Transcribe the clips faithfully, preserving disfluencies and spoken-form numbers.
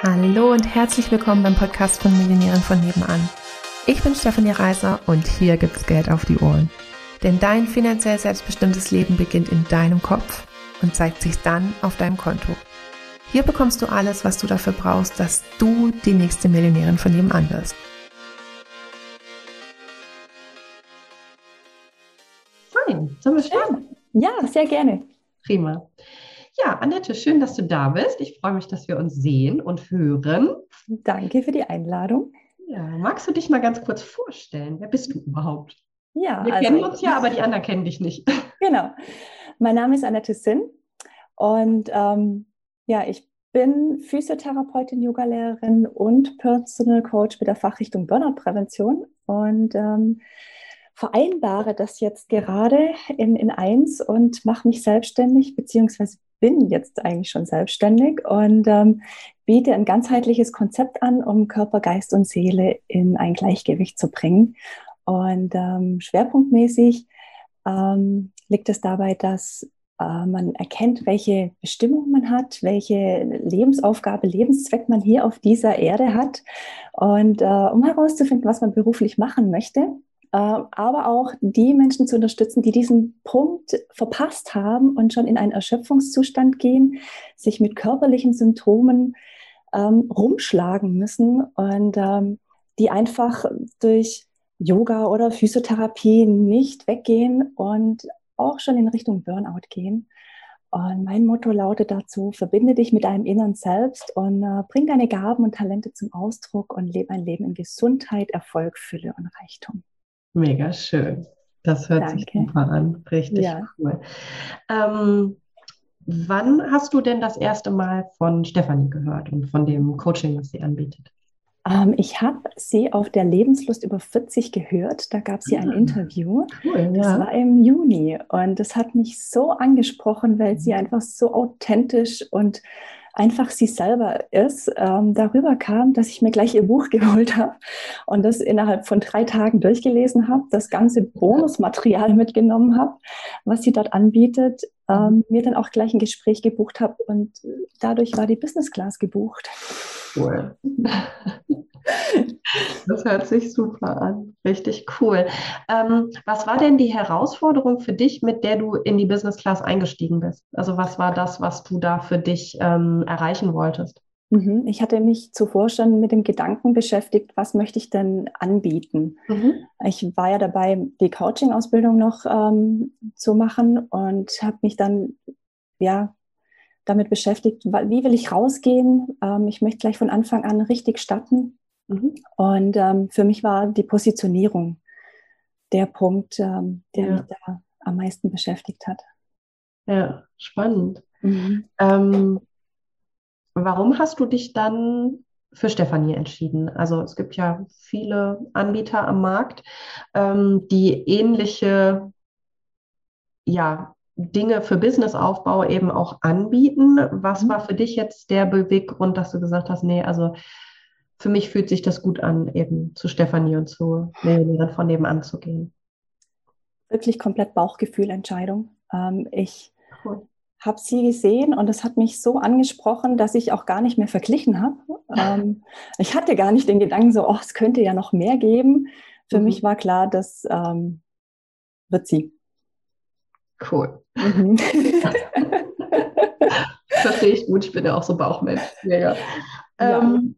Hallo und herzlich willkommen beim Podcast von Millionären von nebenan. Ich bin Stefanie Reiser und hier gibt's Geld auf die Ohren. Denn dein finanziell selbstbestimmtes Leben beginnt in deinem Kopf und zeigt sich dann auf deinem Konto. Hier bekommst du alles, was du dafür brauchst, dass du die nächste Millionärin von nebenan wirst. Fein, sollen wir starten? Ja, sehr gerne. Prima. Ja, Annette, schön, dass du da bist. Ich freue mich, dass wir uns sehen und hören. Danke für die Einladung. Ja, magst du dich mal ganz kurz vorstellen? Wer bist du überhaupt? Ja, Wir also, kennen uns ja, aber die anderen kennen dich nicht. Genau. Mein Name ist Annette Sinn und ähm, ja, ich bin Physiotherapeutin, Yogalehrerin und Personal Coach mit der Fachrichtung Burnout-Prävention und ähm, vereinbare das jetzt gerade in, in eins und mache mich selbstständig, beziehungsweise bin jetzt eigentlich schon selbstständig und ähm, biete ein ganzheitliches Konzept an, um Körper, Geist und Seele in ein Gleichgewicht zu bringen. Und ähm, schwerpunktmäßig ähm, liegt es dabei, dass äh, man erkennt, welche Bestimmung man hat, welche Lebensaufgabe, Lebenszweck man hier auf dieser Erde hat. Und äh, um herauszufinden, was man beruflich machen möchte, äh, aber auch die Menschen zu unterstützen, die diesen Punkt verpasst haben und schon in einen Erschöpfungszustand gehen, sich mit körperlichen Symptomen ähm, rumschlagen müssen und ähm, die einfach durch Yoga oder Physiotherapie nicht weggehen und auch schon in Richtung Burnout gehen. Und mein Motto lautet dazu: Verbinde dich mit deinem inneren Selbst und äh, bring deine Gaben und Talente zum Ausdruck und lebe ein Leben in Gesundheit, Erfolg, Fülle und Reichtum. Mega schön. Das hört sich Danke. super an. Richtig Ja. cool. Ähm, wann hast du denn das erste Mal von Stefanie gehört und von dem Coaching, was sie anbietet? Ähm, ich habe sie auf der Lebenslust über vierzig gehört. Da gab sie ein Interview. Cool, Das ja. war im Juni und das hat mich so angesprochen, weil sie einfach so authentisch und einfach sie selber ist. Ähm, darüber kam, dass ich mir gleich ihr Buch geholt habe und das innerhalb von drei Tagen durchgelesen habe, das ganze Bonusmaterial mitgenommen habe, was sie dort anbietet, ähm, mir dann auch gleich ein Gespräch gebucht habe und dadurch war die Business Class gebucht. Cool. Das hört sich super an. Richtig cool. Ähm, was war denn die Herausforderung für dich, mit der du in die Business Class eingestiegen bist? Also was war das, was du da für dich ähm, erreichen wolltest? Mhm. Ich hatte mich zuvor schon mit dem Gedanken beschäftigt, was möchte ich denn anbieten? Mhm. Ich war ja dabei, die Coaching-Ausbildung noch ähm, zu machen und habe mich dann ja damit beschäftigt, wie will ich rausgehen? Ähm, ich möchte gleich von Anfang an richtig starten. Mhm. Und ähm, für mich war die Positionierung der Punkt, ähm, der Ja. mich da am meisten beschäftigt hat. Ja, spannend. Mhm. Ähm, warum hast du dich dann für Stefanie entschieden? Also es gibt ja viele Anbieter am Markt, ähm, die ähnliche, ja, Dinge für Businessaufbau eben auch anbieten. Was war für dich jetzt der Beweggrund, dass du gesagt hast, nee, also für mich fühlt sich das gut an, eben zu Stefanie und zu Millionären von nebenan zu gehen? Wirklich komplett Bauchgefühlentscheidung. Ähm, ich Cool. habe sie gesehen und das hat mich so angesprochen, dass ich auch gar nicht mehr verglichen habe. Ähm, ich hatte gar nicht den Gedanken so, oh, es könnte ja noch mehr geben. Für Mhm. mich war klar, das ähm, wird sie. Cool. Mhm. Verstehe ich gut, ich bin ja auch so Bauchmensch. Ja, ja. Ja, Ähm,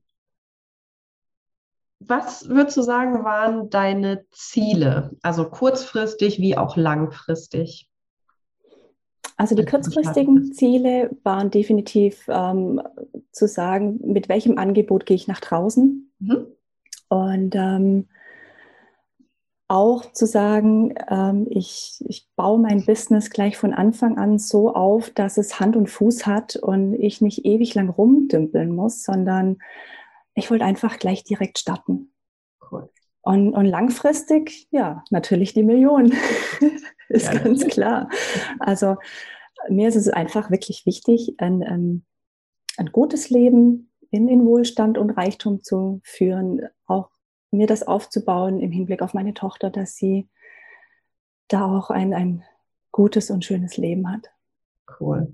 was würdest du sagen, waren deine Ziele? Also kurzfristig wie auch langfristig, also die als du gestartet bist? kurzfristigen Ziele waren definitiv ähm, zu sagen, mit welchem Angebot gehe ich nach draußen Mhm. und ähm, auch zu sagen, ähm, ich, ich baue mein Business gleich von Anfang an so auf, dass es Hand und Fuß hat und ich nicht ewig lang rumdümpeln muss, sondern ich wollte einfach gleich direkt starten. Cool. Und, und langfristig, ja, natürlich die Million. Ist Ja, ganz natürlich. klar. Also mir ist es einfach wirklich wichtig, ein, ein, ein gutes Leben in, in Wohlstand und Reichtum zu führen, auch mir das aufzubauen im Hinblick auf meine Tochter, dass sie da auch ein, ein gutes und schönes Leben hat. Cool.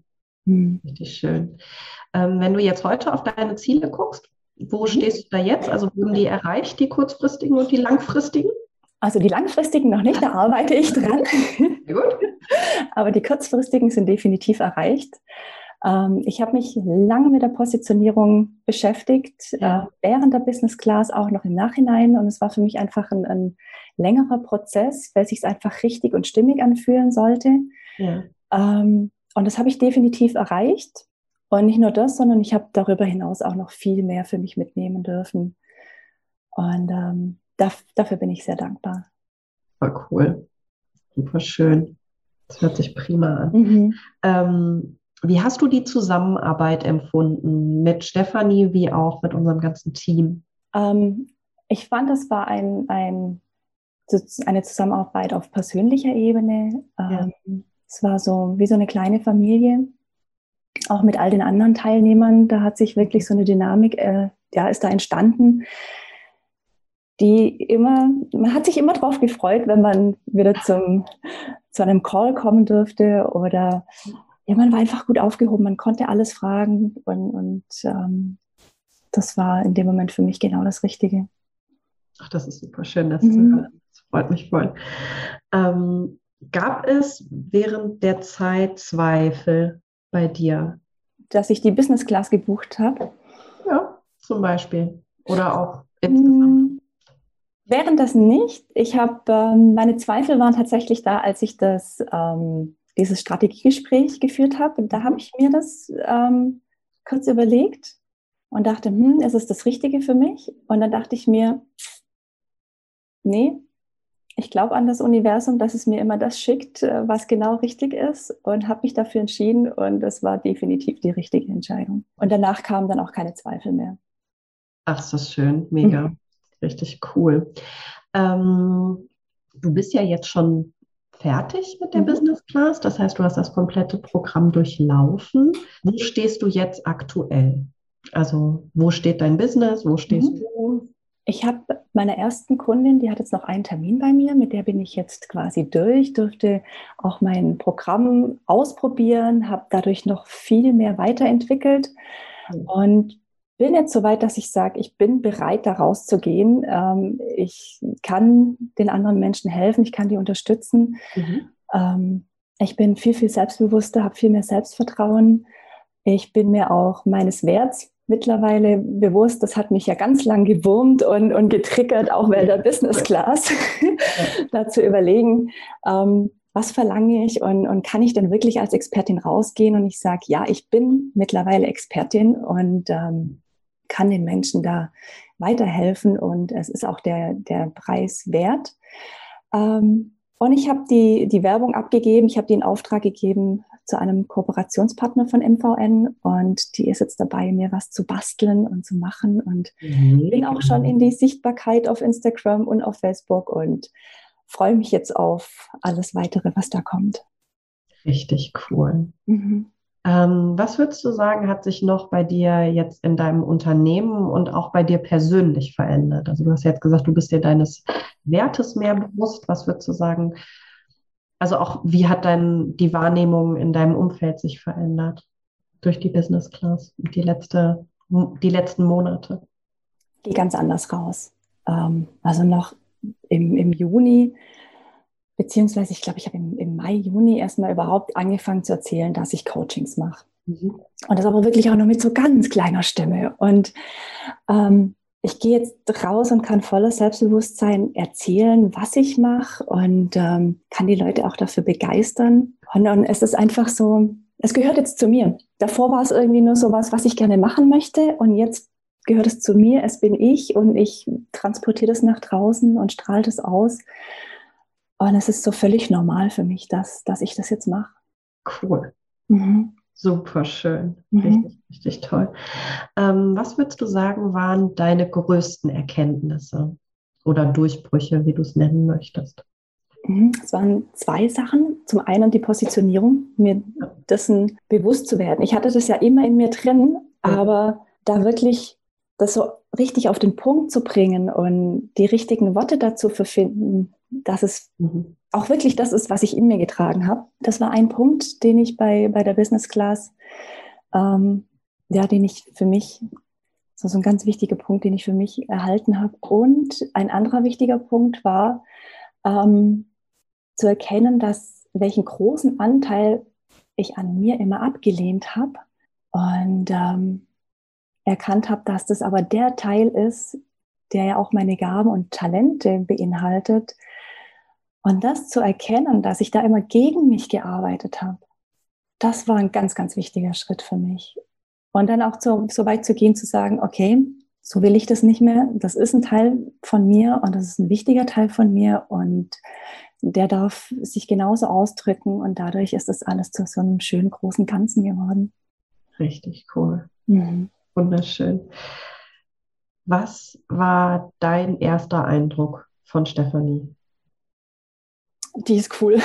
Mhm. Richtig schön. Ähm, wenn du jetzt heute auf deine Ziele guckst, wo stehst du da jetzt? Also wurden die erreicht, die kurzfristigen und die langfristigen? Also die langfristigen noch nicht, da arbeite ich dran. Sehr gut. Aber die kurzfristigen sind definitiv erreicht. Ähm, ich habe mich lange mit der Positionierung beschäftigt, Ja. äh, während der Business Class, auch noch im Nachhinein. Und es war für mich einfach ein, ein längerer Prozess, weil es sich einfach richtig und stimmig anfühlen sollte. Ja. Ähm, und das habe ich definitiv erreicht. Und nicht nur das, sondern ich habe darüber hinaus auch noch viel mehr für mich mitnehmen dürfen. Und ähm, daf- dafür bin ich sehr dankbar. Voll cool. Super schön. Das hört sich prima an. Mhm. Ähm, wie hast du die Zusammenarbeit empfunden mit Stefanie wie auch mit unserem ganzen Team? Ähm, ich fand, das war ein, ein, eine Zusammenarbeit auf persönlicher Ebene. Ja. Ähm, es war so wie so eine kleine Familie, auch mit all den anderen Teilnehmern. Da hat sich wirklich so eine Dynamik, äh, ja, ist da entstanden, die immer, man hat sich immer drauf gefreut, wenn man wieder zum, zu einem Call kommen durfte oder ja, man war einfach gut aufgehoben, man konnte alles fragen und, und ähm, das war in dem Moment für mich genau das Richtige. Ach, das ist super schön, das zu Mhm. hören. Das freut mich voll. Ähm, gab es während der Zeit Zweifel bei dir? Dass ich die Business Class gebucht habe. Ja, zum Beispiel. Oder auch insgesamt. Hm, während das nicht. Ich habe, ähm, meine Zweifel waren tatsächlich da, als ich das, ähm, dieses Strategiegespräch geführt habe. Da habe ich mir das ähm, kurz überlegt und dachte, hm, ist es das Richtige für mich? Und dann dachte ich mir, nee, ich glaube an das Universum, dass es mir immer das schickt, äh, was genau richtig ist und habe mich dafür entschieden und das war definitiv die richtige Entscheidung. Und danach kamen dann auch keine Zweifel mehr. Ach, ist das schön, mega. Richtig cool. Ähm, du bist ja jetzt schon fertig mit der Mhm. Business Class. Das heißt, du hast das komplette Programm durchlaufen. Wo stehst du jetzt aktuell? Also, wo steht dein Business? Wo stehst Mhm. du? Ich habe meine ersten Kundin, die hat jetzt noch einen Termin bei mir, mit der bin ich jetzt quasi durch, durfte auch mein Programm ausprobieren, habe dadurch noch viel mehr weiterentwickelt und bin jetzt so weit, dass ich sage, ich bin bereit, da rauszugehen. Ähm, ich kann den anderen Menschen helfen, ich kann die unterstützen. Mhm. Ähm, ich bin viel, viel selbstbewusster, habe viel mehr Selbstvertrauen. Ich bin mir auch meines Werts mittlerweile bewusst. Das hat mich ja ganz lang gewurmt und, und getriggert, auch während der Business Class, da zu überlegen, ähm, was verlange ich und, und kann ich denn wirklich als Expertin rausgehen? Und ich sage, ja, ich bin mittlerweile Expertin und ähm, kann den Menschen da weiterhelfen und es ist auch der, der Preis wert. Ähm, und ich habe die, die Werbung abgegeben, ich habe den Auftrag gegeben zu einem Kooperationspartner von M V N und die ist jetzt dabei, mir was zu basteln und zu machen und Mhm. bin auch schon in die Sichtbarkeit auf Instagram und auf Facebook und freue mich jetzt auf alles weitere, was da kommt. Richtig cool. Mhm. Ähm, was würdest du sagen, hat sich noch bei dir jetzt in deinem Unternehmen und auch bei dir persönlich verändert? Also du hast jetzt gesagt, du bist dir deines Wertes mehr bewusst. Was würdest du sagen? Also auch, wie hat dein, die Wahrnehmung in deinem Umfeld sich verändert durch die Business Class und die letzte, die letzten Monate? Gehe ganz anders raus. Ähm, also noch im, im Juni, beziehungsweise ich glaube, ich habe im, im Mai, Juni erstmal überhaupt angefangen zu erzählen, dass ich Coachings mache. Mhm. Und das aber wirklich auch noch mit so ganz kleiner Stimme. Und ähm, ich gehe jetzt raus und kann voller Selbstbewusstsein erzählen, was ich mache und ähm, kann die Leute auch dafür begeistern. Und, und es ist einfach so, es gehört jetzt zu mir. Davor war es irgendwie nur so was, was ich gerne machen möchte. Und jetzt gehört es zu mir, es bin ich und ich transportiere das nach draußen und strahle das aus. Und es ist so völlig normal für mich, dass, dass ich das jetzt mache. Cool. Mhm. Super schön. Mhm. Richtig, richtig toll. Ähm, was würdest du sagen, waren deine größten Erkenntnisse oder Durchbrüche, wie du es nennen möchtest? Mhm. Es waren zwei Sachen. Zum einen die Positionierung, mir dessen bewusst zu werden. Ich hatte das ja immer in mir drin, Ja. aber da wirklich das so richtig auf den Punkt zu bringen und die richtigen Worte dazu zu finden, dass es mhm. auch wirklich das ist, was ich in mir getragen habe. Das war ein Punkt, den ich bei, bei der Business Class, ähm, ja, den ich für mich, so, so ein ganz wichtiger Punkt, den ich für mich erhalten habe. Und ein anderer wichtiger Punkt war, ähm, zu erkennen, dass welchen großen Anteil ich an mir immer abgelehnt habe und ähm, erkannt habe, dass das aber der Teil ist, der ja auch meine Gaben und Talente beinhaltet. Und das zu erkennen, dass ich da immer gegen mich gearbeitet habe, das war ein ganz, ganz wichtiger Schritt für mich. Und dann auch so, so weit zu gehen, zu sagen, okay, so will ich das nicht mehr. Das ist ein Teil von mir und das ist ein wichtiger Teil von mir und der darf sich genauso ausdrücken und dadurch ist das alles zu so einem schönen, großen Ganzen geworden. Richtig cool. Mhm. Wunderschön. Was war dein erster Eindruck von Stefanie? Die ist cool.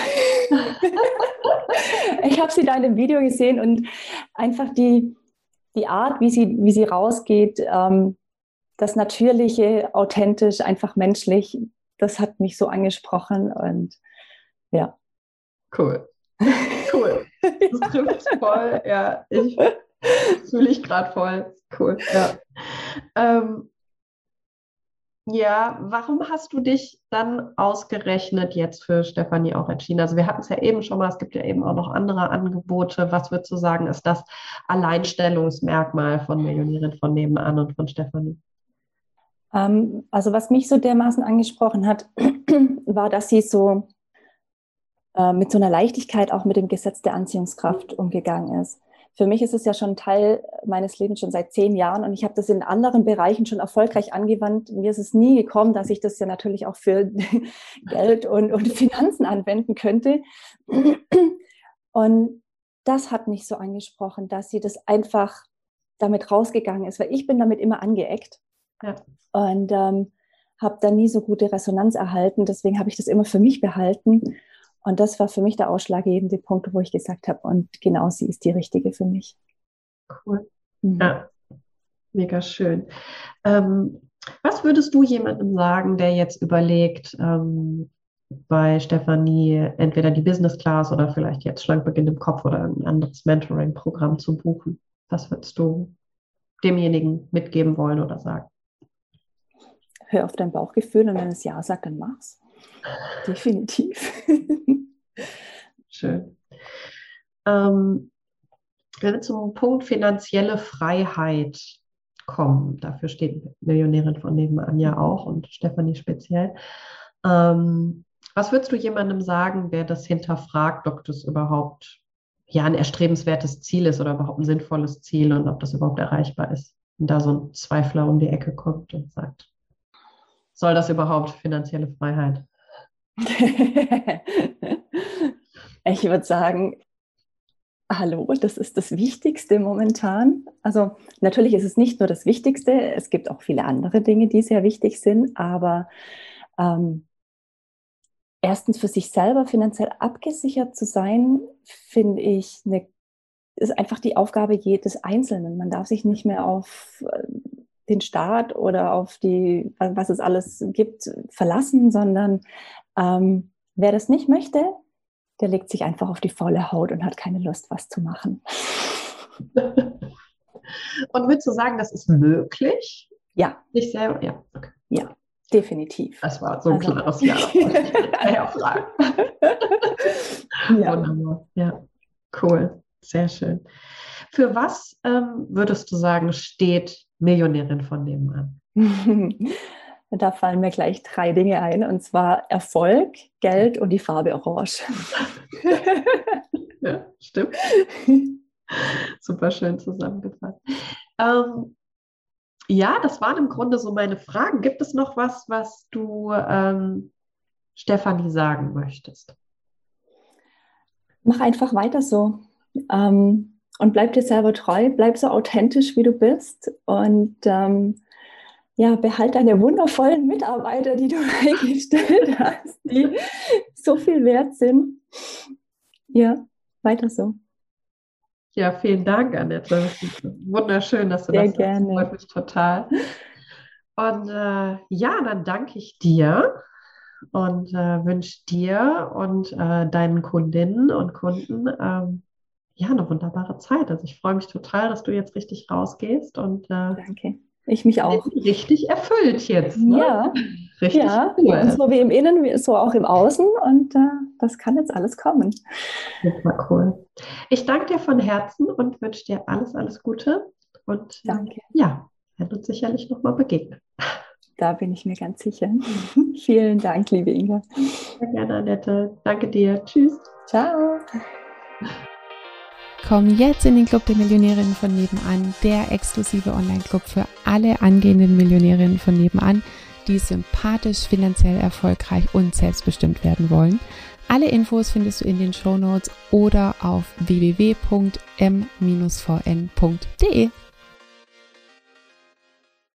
Ich habe sie da in dem Video gesehen und einfach die, die Art, wie sie, wie sie rausgeht, ähm, das Natürliche, authentisch, einfach menschlich, das hat mich so angesprochen und ja. Cool. Cool. Das trifft voll. Ja, ich fühle ich gerade voll. Cool. Ja. Ähm, ja, warum hast du dich dann ausgerechnet jetzt für Stefanie auch entschieden? Also wir hatten es ja eben schon mal, es gibt ja eben auch noch andere Angebote. Was würdest du sagen, ist das Alleinstellungsmerkmal von Millionärin von nebenan und von Stefanie? Ähm, also was mich so dermaßen angesprochen hat, war, dass sie so äh, mit so einer Leichtigkeit auch mit dem Gesetz der Anziehungskraft umgegangen ist. Für mich ist es ja schon Teil meines Lebens schon seit zehn Jahren und ich habe das in anderen Bereichen schon erfolgreich angewandt. Mir ist es nie gekommen, dass ich das ja natürlich auch für Geld und, und Finanzen anwenden könnte. Und das hat mich so angesprochen, dass sie das einfach damit rausgegangen ist, weil ich bin damit immer angeeckt. Ja. Und ähm, habe da nie so gute Resonanz erhalten. Deswegen habe ich das immer für mich behalten. Und das war für mich der ausschlaggebende Punkt, wo ich gesagt habe, und genau sie ist die richtige für mich. Cool. Mhm. Ja, mega schön. Ähm, was würdest du jemandem sagen, der jetzt überlegt, ähm, bei Stefanie entweder die Business Class oder vielleicht jetzt Schlank beginnt im Kopf oder ein anderes Mentoring-Programm zu buchen? Was würdest du demjenigen mitgeben wollen oder sagen? Hör auf dein Bauchgefühl und wenn es Ja sagt, dann mach's. Definitiv. Schön. Ähm, wenn wir zum Punkt finanzielle Freiheit kommen, dafür steht Millionärin von nebenan ja auch und Stefanie speziell. Ähm, was würdest du jemandem sagen, der das hinterfragt, ob das überhaupt ja ein erstrebenswertes Ziel ist oder überhaupt ein sinnvolles Ziel und ob das überhaupt erreichbar ist? Und da so ein Zweifler um die Ecke kommt und sagt, soll das überhaupt finanzielle Freiheit? Ich würde sagen, hallo, das ist das Wichtigste momentan. Also natürlich ist es nicht nur das Wichtigste, es gibt auch viele andere Dinge, die sehr wichtig sind, aber ähm, erstens für sich selber finanziell abgesichert zu sein, finde ich, eine, ist einfach die Aufgabe jedes Einzelnen. Man darf sich nicht mehr auf den Staat oder auf die, was es alles gibt, verlassen, sondern ähm, wer das nicht möchte, der legt sich einfach auf die faule Haut und hat keine Lust, was zu machen. Und würdest du sagen, das ist möglich? Ja. Nicht selber? Ja, okay. Ja, definitiv. Das war so ein also, klares Ja. Ja, Frage. Ja. Wunderbar. Ja, cool. Sehr schön. Für was ähm, würdest du sagen, steht Millionärin von nebenan? Da fallen mir gleich drei Dinge ein, und zwar Erfolg, Geld und die Farbe Orange. Ja, stimmt. Super schön zusammengefasst. Ähm, ja, das waren im Grunde so meine Fragen. Gibt es noch was, was du ähm, Stefanie sagen möchtest? Mach einfach weiter so. Ähm, und bleib dir selber treu, bleib so authentisch, wie du bist. Und ähm, ja, behalte deine wundervollen Mitarbeiter, die du eingestellt hast, die so viel wert sind. Ja, weiter so. Ja, vielen Dank, Annette. Wunderschön, dass du Sehr das gerne. sagst. Freut mich total. Und äh, ja, dann danke ich dir und äh, wünsche dir und äh, deinen Kundinnen und Kunden ähm, ja, eine wunderbare Zeit. Also ich freue mich total, dass du jetzt richtig rausgehst und äh, Danke. Ich mich auch. Richtig erfüllt jetzt. Ne? Ja, richtig ja. cool. Und so wie im Innen, so auch im Außen. Und äh, das kann jetzt alles kommen. Super cool. Ich danke dir von Herzen und wünsche dir alles, alles Gute. Und danke. Ja, werden uns sicherlich nochmal begegnen. Da bin ich mir ganz sicher. Vielen Dank, liebe Inga. Sehr gerne, Annette. Danke dir. Tschüss. Ciao. Komm jetzt in den Club der Millionärinnen von nebenan, der exklusive Online-Club für alle angehenden Millionärinnen von nebenan, die sympathisch, finanziell erfolgreich und selbstbestimmt werden wollen. Alle Infos findest du in den Shownotes oder auf w w w punkt m v n punkt d e.